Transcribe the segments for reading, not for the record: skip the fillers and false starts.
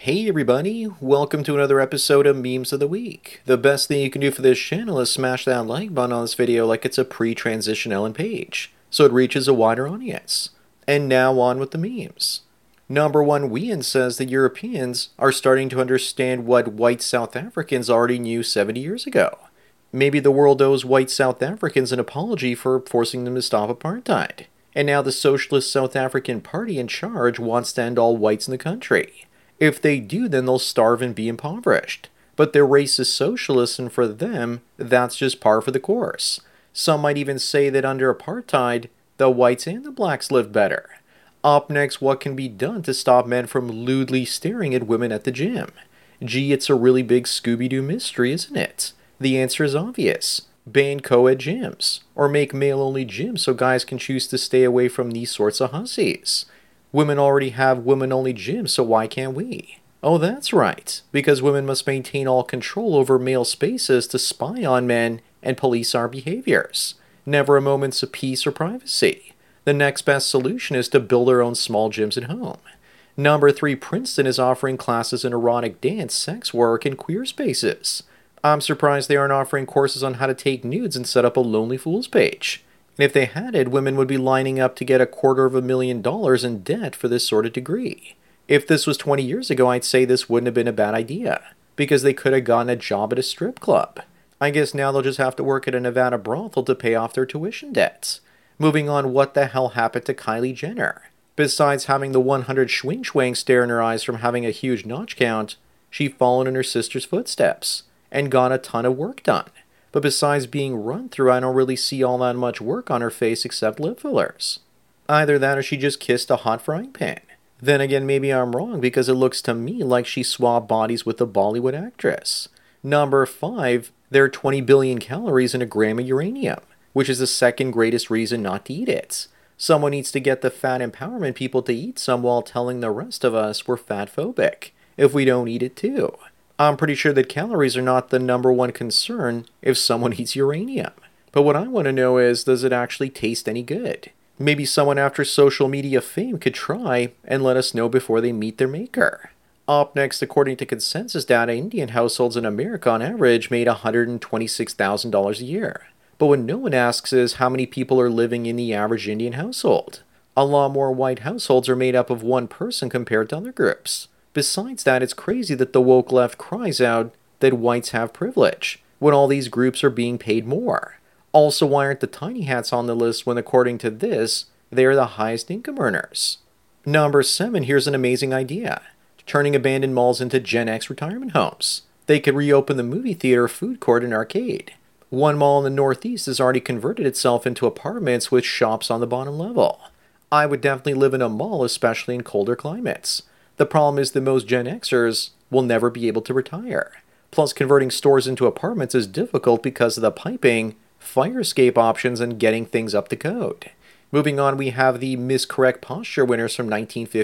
Hey everybody, welcome to another episode of Memes of the Week. The best thing you can do for this channel is smash that like button on this video like it's a pre-transition Ellen page, so it reaches a wider audience. And now on with the memes. Number one Wien says that Europeans are starting to understand what white South Africans already knew 70 years ago. Maybe the world owes white South Africans an apology for forcing them to stop apartheid. And now the Socialist South African Party in charge wants to end all whites in the country. If they do, then they'll starve and be impoverished. But they're racist socialists, and for them, that's just par for the course. Some might even say that under apartheid, the whites and the blacks lived better. Up next, what can be done to stop men from lewdly staring at women at the gym? Gee, it's a really big Scooby-Doo mystery, isn't it? The answer is obvious. Ban co-ed gyms, or make male-only gyms so guys can choose to stay away from these sorts of hussies. Women already have women-only gyms, so why can't we? Oh, that's right, because women must maintain all control over male spaces to spy on men and police our behaviors. Never a moment's of peace or privacy. The next best solution is to build our own small gyms at home. Number 3, Princeton is offering classes in erotic dance, sex work, and queer spaces. I'm surprised they aren't offering courses on how to take nudes and set up a Lonely Fools page. And if they had it, women would be lining up to get $250,000 in debt for this sort of degree. If this was 20 years ago, I'd say this wouldn't have been a bad idea, because they could have gotten a job at a strip club. I guess now they'll just have to work at a Nevada brothel to pay off their tuition debts. Moving on, what the hell happened to Kylie Jenner? Besides having the 100 schwing stare in her eyes from having a huge notch count, she followed in her sister's footsteps and got a ton of work done. But besides being run through, I don't really see all that much work on her face except lip fillers. Either that or she just kissed a hot frying pan. Then again, maybe I'm wrong because it looks to me like she swapped bodies with a Bollywood actress. Number 5, there are 20 billion calories in a gram of uranium, which is the second greatest reason not to eat it. Someone needs to get the fat empowerment people to eat some while telling the rest of us we're fat phobic if we don't eat it too. I'm pretty sure that calories are not the number one concern if someone eats uranium. But what I want to know is, does it actually taste any good? Maybe someone after social media fame could try and let us know before they meet their maker. Up next, according to consensus data, Indian households in America on average made $126,000 a year. But what no one asks is how many people are living in the average Indian household. A lot more white households are made up of one person compared to other groups. Besides that, it's crazy that the woke left cries out that whites have privilege when all these groups are being paid more. Also, why aren't the tiny hats on the list when, according to this, they are the highest income earners? Number 7, here's an amazing idea. Turning abandoned malls into Gen X retirement homes. They could reopen the movie theater, food court, and arcade. One mall in the Northeast has already converted itself into apartments with shops on the bottom level. I would definitely live in a mall, especially in colder climates. The problem is that most Gen Xers will never be able to retire. Plus, converting stores into apartments is difficult because of the piping, fire escape options, and getting things up to code. Moving on, we have the miscorrect posture winners from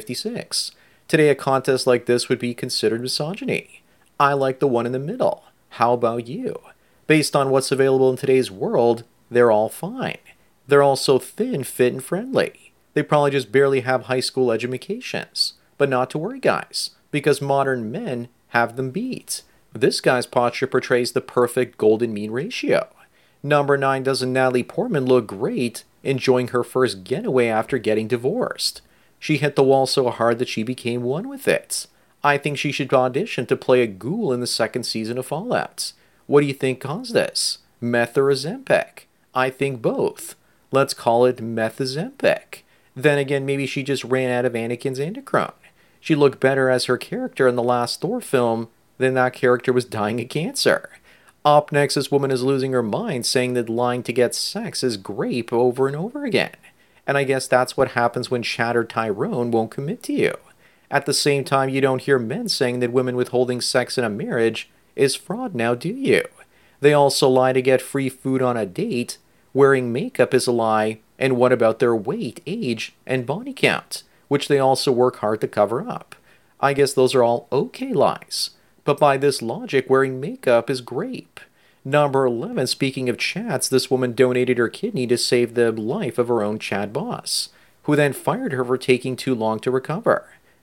1956. Today, a contest like this would be considered misogyny. I like the one in the middle. How about you? Based on what's available in today's world, they're all fine. They're all so thin, fit, and friendly. They probably just barely have high school educations. But not to worry, guys, because modern men have them beat. This guy's posture portrays the perfect golden mean ratio. Number 9, doesn't Natalie Portman look great enjoying her first getaway after getting divorced? She hit the wall so hard that she became one with it. I think she should audition to play a ghoul in the second season of Fallout. What do you think caused this? Meth or Ozempic? I think both. Let's call it Meth-Ozempic. Then again, maybe she just ran out of Anakin's Androchrome. She looked better as her character in the last Thor film than that character was dying of cancer. Up next, this woman is losing her mind, saying that lying to get sex is grape over and over again. And I guess that's what happens when Shattered Tyrone won't commit to you. At the same time, you don't hear men saying that women withholding sex in a marriage is fraud now, do you? They also lie to get free food on a date, wearing makeup is a lie, and what about their weight, age, and body count, which they also work hard to cover up? I guess those are all okay lies. But by this logic, wearing makeup is grape. Number 11, speaking of Chads, this woman donated her kidney to save the life of her own Chad boss, who then fired her for taking too long to recover.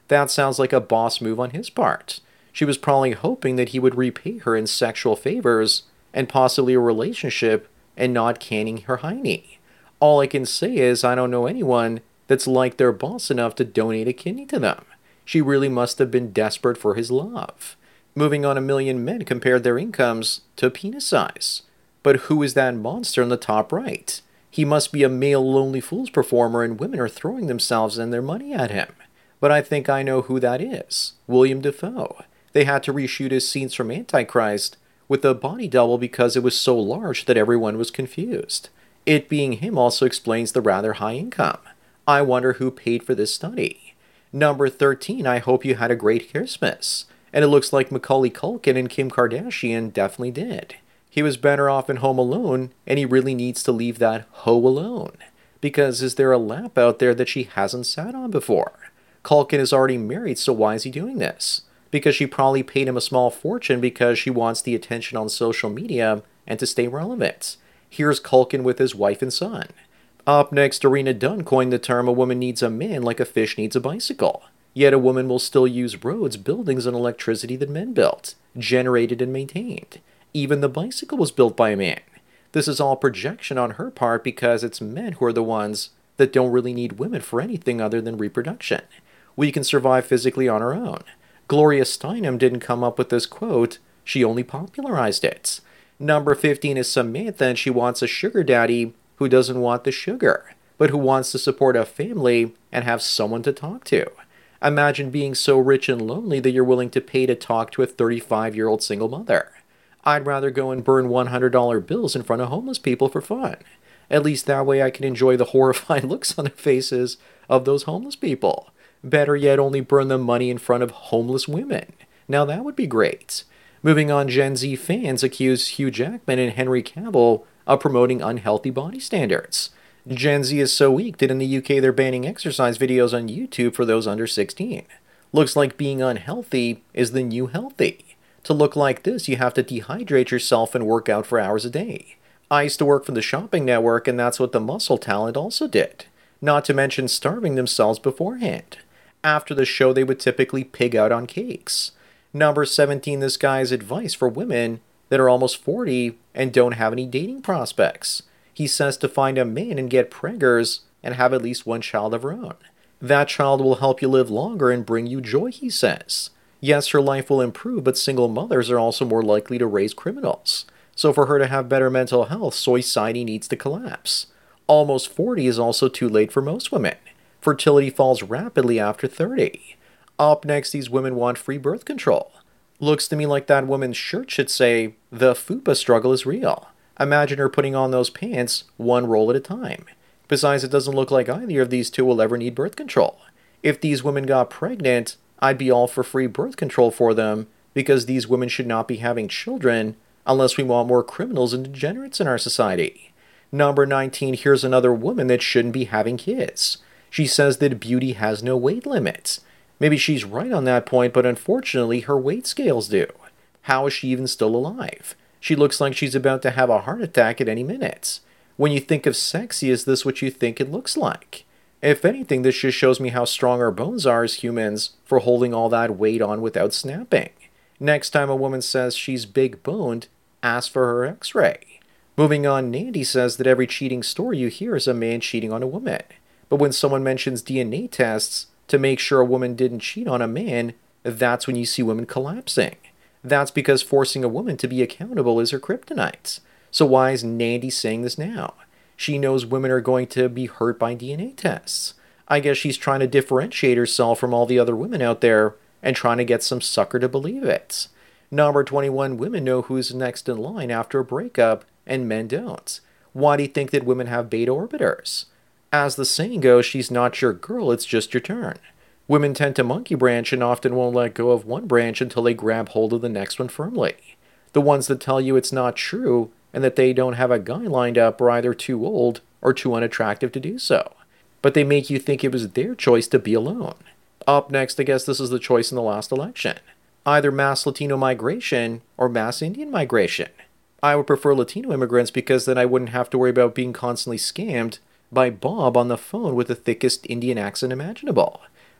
That sounds like a boss move on his part. She was probably hoping that he would repay her in sexual favors and possibly a relationship and not canning her hiney. All I can say is I don't know anyone that's like their boss enough to donate a kidney to them. She really must have been desperate for his love. Moving on, a million men compared their incomes to penis size. But who is that monster in the top right? He must be a male Lonely Fools performer and women are throwing themselves and their money at him. But I think I know who that is. William Dafoe. They had to reshoot his scenes from Antichrist with a body double because it was so large that everyone was confused. It being him also explains the rather high income. I wonder who paid for this study. Number 13, I hope you had a great Christmas. And it looks like Macaulay Culkin and Kim Kardashian definitely did. He was better off in Home Alone, and he really needs to leave that hoe alone. Because is there a lap out there that she hasn't sat on before? Culkin is already married, so why is he doing this? Because she probably paid him a small fortune because she wants the attention on social media and to stay relevant. Here's Culkin with his wife and son. Up next, Arena Dunn coined the term a woman needs a man like a fish needs a bicycle. Yet a woman will still use roads, buildings, and electricity that men built, generated, and maintained. Even the bicycle was built by a man. This is all projection on her part because it's men who are the ones that don't really need women for anything other than reproduction. We can survive physically on our own. Gloria Steinem didn't come up with this quote, she only popularized it. Number 15 is Samantha, and she wants a sugar daddy who doesn't want the sugar, but who wants to support a family and have someone to talk to. Imagine being so rich and lonely that you're willing to pay to talk to a 35-year-old single mother. I'd rather go and burn $100 bills in front of homeless people for fun. At least that way I can enjoy the horrified looks on their faces of those homeless people. Better yet, only burn the money in front of homeless women. Now that would be great. Moving on, Gen Z fans accuse Hugh Jackman and Henry Cavill of promoting unhealthy body standards. Gen Z is so weak that in the UK they're banning exercise videos on YouTube for those under 16. Looks like being unhealthy is the new healthy. To look like this, you have to dehydrate yourself and work out for hours a day. I used to work for the shopping network, and that's what the muscle talent also did. Not to mention starving themselves beforehand. After the show, they would typically pig out on cakes. Number 17, this guy's advice for women that are almost 40 and don't have any dating prospects. He says to find a man and get preggers and have at least one child of her own. That child will help you live longer and bring you joy, he says. Yes, her life will improve, but single mothers are also more likely to raise criminals. So for her to have better mental health, society needs to collapse. Almost 40 is also too late for most women. Fertility falls rapidly after 30. Up next, these women want free birth control. Looks to me like that woman's shirt should say, the FUPA struggle is real. Imagine her putting on those pants one roll at a time. Besides, it doesn't look like either of these two will ever need birth control. If these women got pregnant, I'd be all for free birth control for them because these women should not be having children unless we want more criminals and degenerates in our society. Number 19, here's another woman that shouldn't be having kids. She says that beauty has no weight limits. Maybe she's right on that point, but unfortunately her weight scales do. How is she even still alive? She looks like she's about to have a heart attack at any minute. When you think of sexy, is this what you think it looks like? If anything, this just shows me how strong our bones are as humans for holding all that weight on without snapping. Next time a woman says she's big boned, ask for her x-ray. Moving on, Nandy says that every cheating story you hear is a man cheating on a woman. But when someone mentions DNA tests to make sure a woman didn't cheat on a man, that's when you see women collapsing. That's because forcing a woman to be accountable is her kryptonite. So why is Nandy saying this now? She knows women are going to be hurt by DNA tests. I guess she's trying to differentiate herself from all the other women out there and trying to get some sucker to believe it. Number 21, women know who's next in line after a breakup and men don't. Why do you think that women have beta orbiters? As the saying goes, she's not your girl, it's just your turn. Women tend to monkey branch and often won't let go of one branch until they grab hold of the next one firmly. The ones that tell you it's not true and that they don't have a guy lined up are either too old or too unattractive to do so. But they make you think it was their choice to be alone. Up next, I guess this is the choice in the last election. Either mass Latino migration or mass Indian migration. I would prefer Latino immigrants because then I wouldn't have to worry about being constantly scammed by Bob on the phone with the thickest Indian accent imaginable.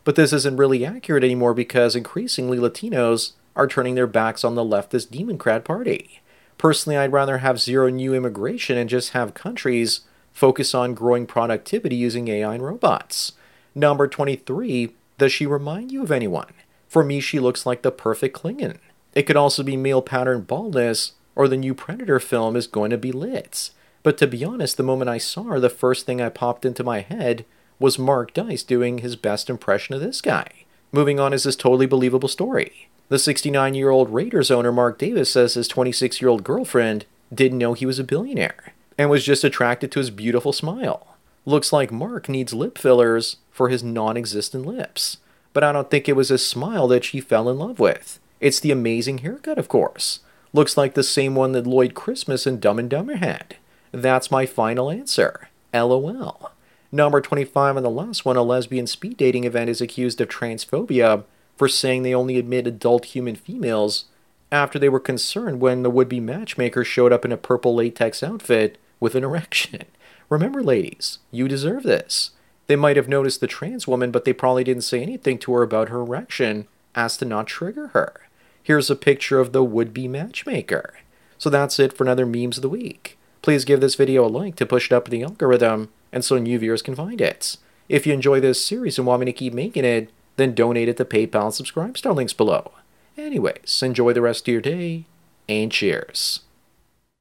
But this isn't really accurate anymore because increasingly Latinos are turning their backs on the leftist Democrat Party. Personally, I'd rather have zero new immigration and just have countries focus on growing productivity using AI and robots. Number 23, does she remind you of anyone? For me, she looks like the perfect Klingon. It could also be male pattern baldness, or the new Predator film is going to be lit. But to be honest, the moment I saw her, the first thing that popped into my head was Mark Dice doing his best impression of this guy. Moving on is this totally believable story. The 69-year-old Raiders owner Mark Davis says his 26-year-old girlfriend didn't know he was a billionaire and was just attracted to his beautiful smile. Looks like Mark needs lip fillers for his non-existent lips. But I don't think it was his smile that she fell in love with. It's the amazing haircut, of course. Looks like the same one that Lloyd Christmas and Dumb and Dumber had. That's my final answer. LOL. Number 25 and the last one, a lesbian speed dating event is accused of transphobia for saying they only admit adult human females after they were concerned when the would-be matchmaker showed up in a purple latex outfit with an erection. Remember, ladies, you deserve this. They might have noticed the trans woman, but they probably didn't say anything to her about her erection as to not trigger her. Here's a picture of the would-be matchmaker. So that's it for another Memes of the Week. Please give this video a like to push it up in the algorithm and so new viewers can find it. If you enjoy this series and want me to keep making it, then donate it to PayPal and subscribe star links below. Anyways, enjoy the rest of your day, and cheers.